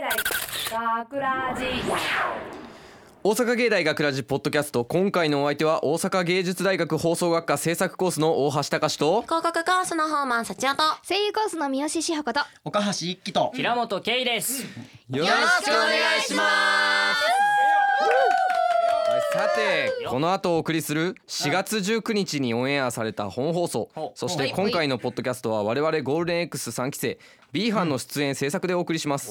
学ラジ大阪芸大学ラジポッドキャスト、今回のお相手は大阪芸術大学放送学科制作コースの大橋隆と広告コースのホーマン幸男と声優コースの三好志保子と岡橋一輝と平本圭です。 よろしくお願いします。さて、この後お送りする4月19日にオンエアされた本放送、そして今回のポッドキャストは我々ゴールデン X3 期生 B 班の出演制作でお送りします。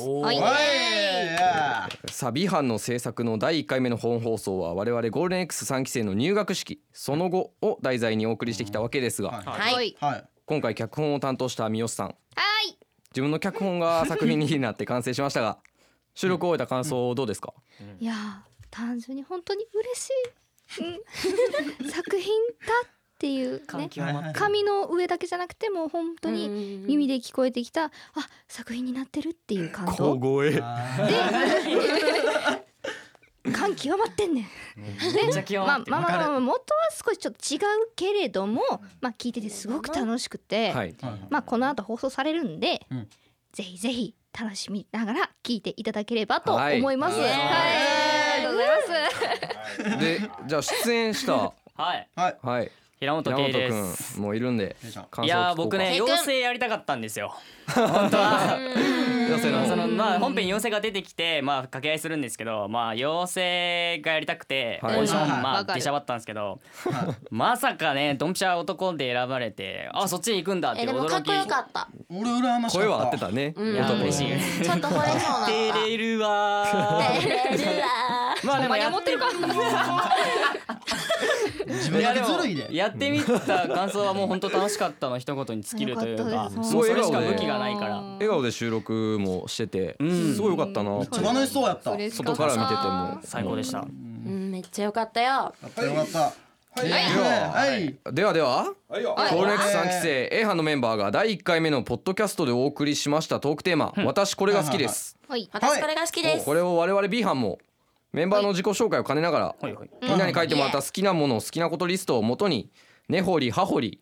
さあ B 班の制作の第1回目の本放送は我々ゴールデン X3 期生の入学式その後を題材にお送りしてきたわけですが、 はい今回脚本を担当した三好さん、自分の脚本が作品になって完成しましたが、収録を終えた感想どうですか？ いや単純に本当に嬉しい、作品だっていうね、紙の上だけじゃなくても本当に耳で聞こえてきた、作品になってるっていう感動小声で感極まってんねん。 めっちゃ極まってる。 元は少しちょっと違うけれども、聞いててすごく楽しくて、 はい、 この後放送されるんで、ぜひぜひ楽しみながら聞いていただければと思います。ありがとうございます。 で、じゃあ出演したはい平本圭で平す。 本くんもいるんで感想を聞こうか。 いや僕ね妖精やりたかったんですよ本当は。本編妖精が出てきて掛け合いするんですけど、妖精がやりたくてオーディション出しゃばったんですけど、まさかねドンピシャ男で選ばれて、そっちに行くんだって驚き。 でもかっこよかった。 俺羨ましかった。 声は合ってたね。 いや嬉しい。 ちょっと惚れそうな。 照れるわー。でもやってるか。 自分だけずるいで。 やってみた感想はもう本当楽しかったの一言に尽きるというか、 すごいそれしか笑顔で武器がないから。 笑顔で収録もしてて、すごい良かったな。 めっちゃ楽しそうやった。 外から見てても最高でした。 めっちゃよかったよ。 よかった。 ではゴールデン X3 期生 A 班のメンバーが第1回目のポッドキャストでお送りしましたトークテーマ、私これが好きです。 私これが好きです。 これを我々 B 班もメンバーの自己紹介を兼ねながら、みんなに書いてもらった好きなもの、好きなことリストをもとに根掘り葉掘り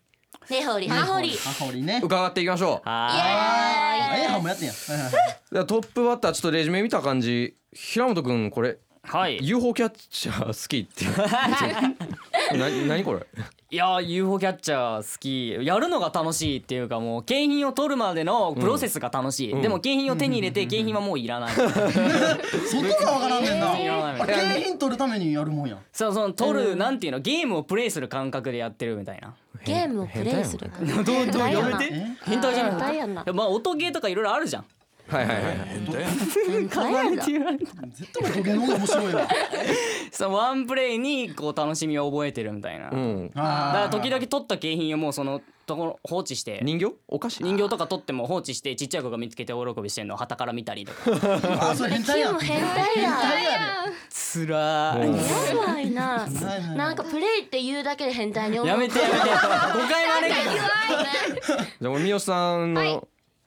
ね伺っていきましょう。 A 班もやってんや。 ではトップバッター、ちょっとレジュメ見た感じ、平本くんこれUFO キャッチャー好きって何これ？ いや UFO キャッチャー好き、やるのが楽しいっていうか、もう景品を取るまでのプロセスが楽しい。でも景品を手に入れて景品はもういらない。 そこがわからんねんな。景品取るためにやるもんや。 その取るなんていうの、ゲームをプレイする感覚でやってるみたいな。 ゲームをプレイする。 どうやめて。変態じゃない。音ゲーとかいろいろあるじゃん。 変態やだ。 絶対音ゲーの方が面白いわ。 そのワンプレイにこう楽しみを覚えてるみたいな。だから時々取った景品をもうそのところ放置して、 人形お菓子人形とか取っても放置して、ちっちゃい子が見つけて大喜びしてんのを旗から見たりとか。 それ変態やん。 変態や。 つらーい。 やばいな。なんかプレイって言うだけで変態に思う。 やめて誤解はね。 じゃあ三好さんの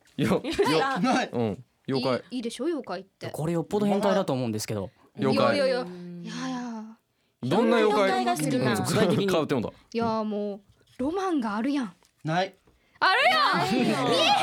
妖怪いいでしょ、妖怪って。 これよっぽど変態だと思うんですけど。 妖怪どんな妖怪が好きなの？ 具体的に買うってもだ。 いやもうロマンがあるやん。 ないあるやん。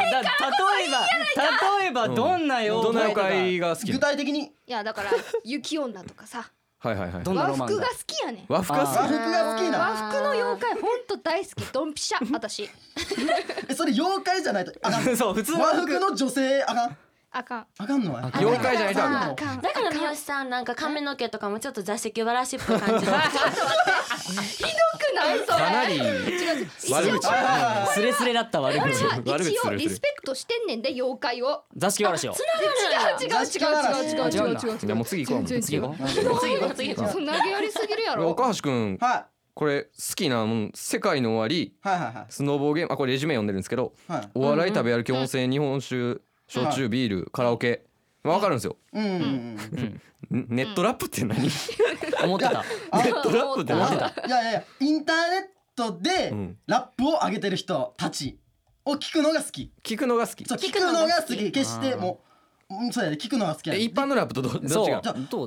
例えばどんな妖怪が好き？ 具体的に。 いやだから雪女とかさ、 どんな和ロマンが服が好きやねん。 和服が好きな。 和服の妖怪ほんと大好き。ドンピシャ私。 それ妖怪じゃないとあかん。 そう普通和服の女性あかん。 あかんのは妖怪じゃないとだから三好さんなんか髪の毛とかもちょっと座敷わらしっぽい感じ。ちょっと待ってひどくないそれ。 かなり悪口。 スレスレだった悪口。 俺は一応リスペクトしてんねんで妖怪を。 座敷わらしを。 違う。 じゃあもう次行こう。 次行こう。 そんな投げやりすぎるやろ。 岡橋くんこれ好きなもん、世界の終わり、スノボーゲーム、これレジュメ読んでるんですけど、お笑い、食べ歩き、温泉、日本酒、焼酎、ビール、カラオケ、わかるんですよ。ネットラップって何？ 思ってた。 ネットラップって何？ いやインターネットでラップを上げてる人たちを聞くのが好き。 聞くのが好き。 そう聞くのが好き。決してもうそうやで、聞くのが好きや。 一般のラップとどっちが？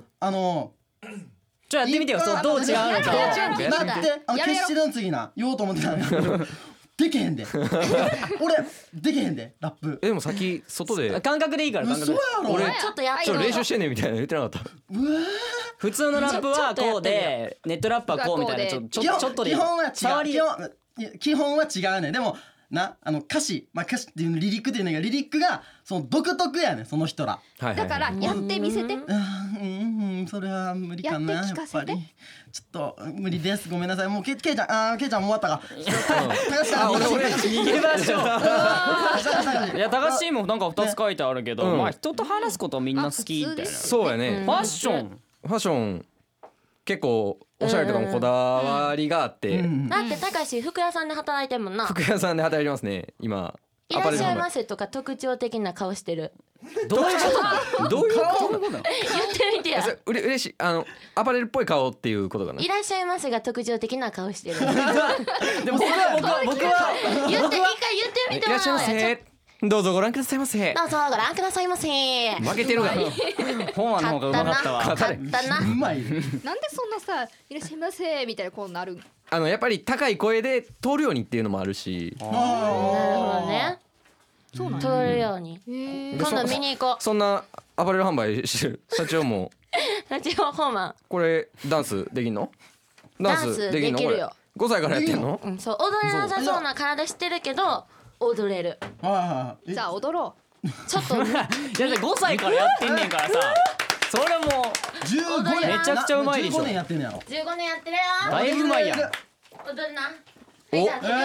やってみてよ。どう違うのか。 待って、決しての次な言おうと思ってたんや。 でけへんで俺でけへんでラップ。 でも先外で感覚でいいから感覚で。 俺ちょっとやってちょっと練習してんねんみたいな言ってなかった。 普通のラップはこうでネットラップはこうみたいなちょっとでいい。 基本は違触りう。基本は違うね。でもな歌詞歌詞っていうリリックっていうのがリリックがその独特やねその人ら。 だからやってみせて。 それは無理かなやっやって聞かせてぱりちょっと無理です。ごめんなさい。もうけいちゃんケイちゃんもう終わったか。 俺逃げましょう。いや高橋もなんか2つ書いてあるけど、まあ人と話すことみんな好きみたいな。 そうやね。 ファッション結構おしゃれとかもこだわりがあって、 だって高橋服屋さんで働いてんもんな。 服屋さんで働いてますね今。 いらっしゃいませとか特徴的な顔してる。 どういうこと言ってみてや。 嬉しいアパレルっぽい顔っていうことかな。 いらっしゃいませが特徴的な顔してる。 でも僕は言って一回言ってみてもらおうや。 いらっしゃいませ。どうぞご覧くださいませ。 どうぞご覧くださいませ。 負けてるが本案の方がうまかったわ。 勝ったな。 うまい。 なんでそんなさいらっしゃいませみたいなこうなる。 やっぱり高い声で通るようにっていうのもあるし。 なるほどね。通るように。今度見に行こう。 そんなアパレル販売してる社長も社長ホーマン。 これダンスできんの？ダンスできんの？ できるよ。 5歳からやってんの？ そう踊れなさそうな体してるけど踊れる。 じゃあ踊ろう。ちょっと。 いや5歳からやってんねんからさ。それも 15年めちゃくちゃうまいでしょ。 15年やってんねやろ。 15年やってるよ。 だいぶうまいやん。 踊るな。 手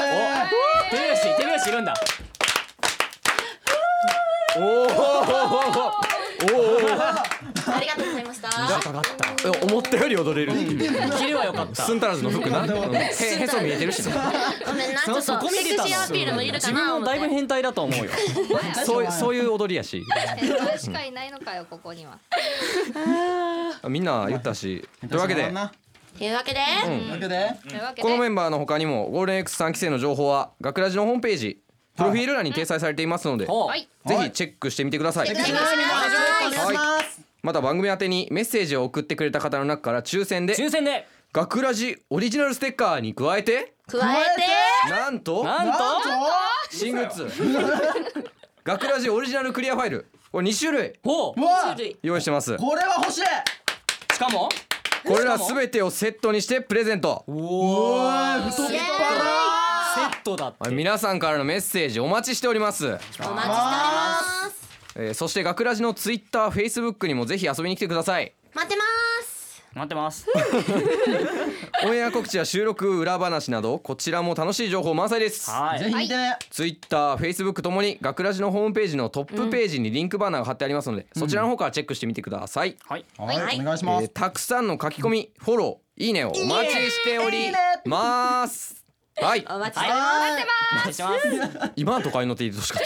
拍子いるんだ。 ありがとうございました。 思ったより踊れる。 キレは良かった。 スンタラズの服な。へそ見えてるし。 ごめんな。ちょっとセクシーアピールもいるかな。 自分もだいぶ変態だと思うよ。 そういう踊りやし。 しかいないのかよここには。 みんな言ったし。というわけで。このメンバーの他にもゴールデン X3 期生の情報は学ラジのホームページプロフィール欄に掲載されていますので、ぜひチェックしてみてください。また番組宛てにメッセージを送ってくれた方の中から抽選で学ラジオリジナルステッカーに加えてなんと新グッズ学ラジオリジナルクリアファイルこれ2種類用意してます。 これは欲しい。 しかもこれらすべてをセットにしてプレゼント。 太っ腹。 セットだって。 皆さんからのメッセージお待ちしております。 お待ちしております。 そして学ラジのツイッター、フェイスブックにもぜひ遊びに来てください。 待ってます。 オンエア告知や収録裏話などこちらも楽しい情報満載です。 ぜひ見てね。 ツイッター、フェイスブックともに学ラジのホームページのトップページにリンクバナーが貼ってありますので、そちらの方からチェックしてみてください。 お願いします。 たくさんの書き込み、フォロー、いいねをお待ちしております。はい。 お待ちしてます。 今のとかに載っていてほしかった。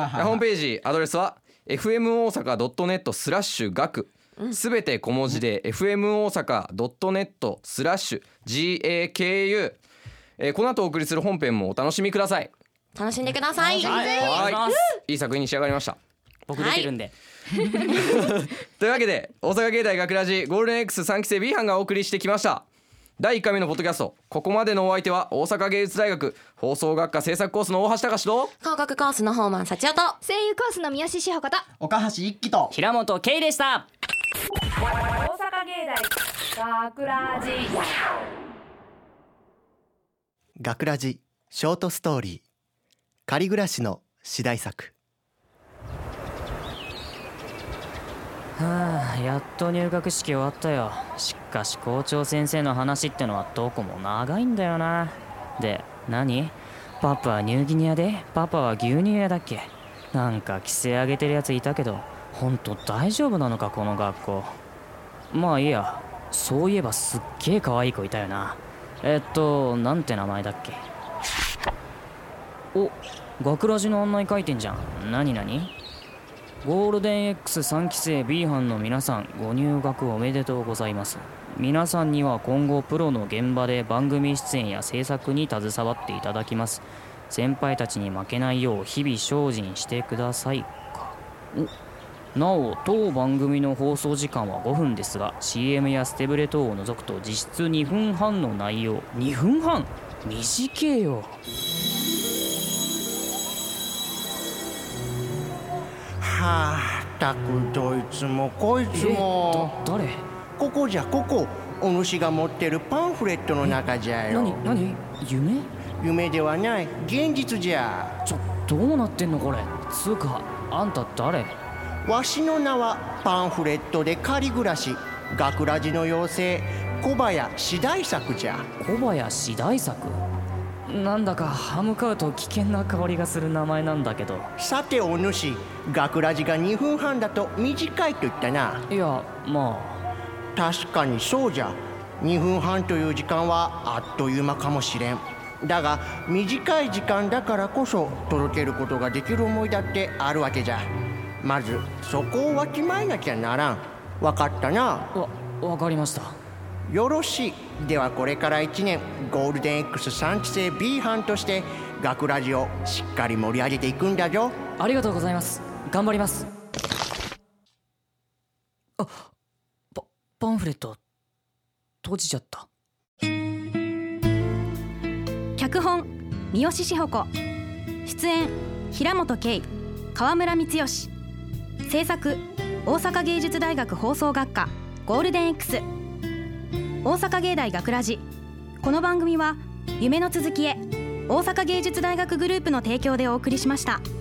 ホームページアドレスは fm 大阪 .net/学すべて小文字で fm 大阪 .net/GAKU。この後お送りする本編もお楽しみください。 楽しんでください。 いい作品に仕上がりました。 僕出てるんで。 というわけで大阪芸大学ラジゴールデン X3 期生 B 班がお送りしてきました。第1回目のポッドキャスト、ここまでのお相手は大阪芸術大学放送学科制作コースの大橋隆と広告コースのホーマン幸男と声優コースの宮志志穂方岡橋一輝と平本圭でした。 大阪芸大学ラジ学ラジショートストーリー仮暮らしの次第作。 やっと入学式終わったよ。しかし校長先生の話ってのはどこも長いんだよな。で、何？パパはニューギニアでパパは牛乳屋だっけ？なんか規制上げてるやついたけどほんと大丈夫なのかこの学校。まあいいや。そういえばすっげえ可愛い子いたよな。なんて名前だっけ？お、学ラジの案内書いてんじゃん。何ゴールデン X3 期生 B 班の皆さん、ご入学おめでとうございます。皆さんには今後プロの現場で番組出演や制作に携わっていただきます。先輩たちに負けないよう日々精進してくださいか。なお当番組の放送時間は5分ですが CM やステブレ等を除くと実質2分半の内容。2分半？短えよ。 はあ、たくどいつもこいつも。 誰？ ここじゃ、ここ。お主が持ってるパンフレットの中じゃよ。 何？夢？ 夢ではない、現実じゃ。 どうなってんのこれ。つうかあんた誰？ わしの名はパンフレットで仮暮らし、学ラジの妖精小林志大作じゃ。 小林志大作？なんだか歯向かうと危険な香りがする名前なんだけど。 さてお主、学ラジが2分半だと短いと言ったな。 いや、まあ確かにそうじゃ。2分半という時間はあっという間かもしれん。だが短い時間だからこそ届けることができる思いだってあるわけじゃ。まずそこをわきまえなきゃならん。わかったな。 わかりました。 よろしい。ではこれから1年ゴールデン X3 期生 B 班として学ラジをしっかり盛り上げていくんだぞ。 ありがとうございます。頑張ります。パンフレット閉じちゃった。 脚本三好志保子、出演平本圭、川村光義、制作大阪芸術大学放送学科ゴールデン X、 大阪芸大学ラジ。この番組は夢の続きへ大阪芸術大学グループの提供でお送りしました。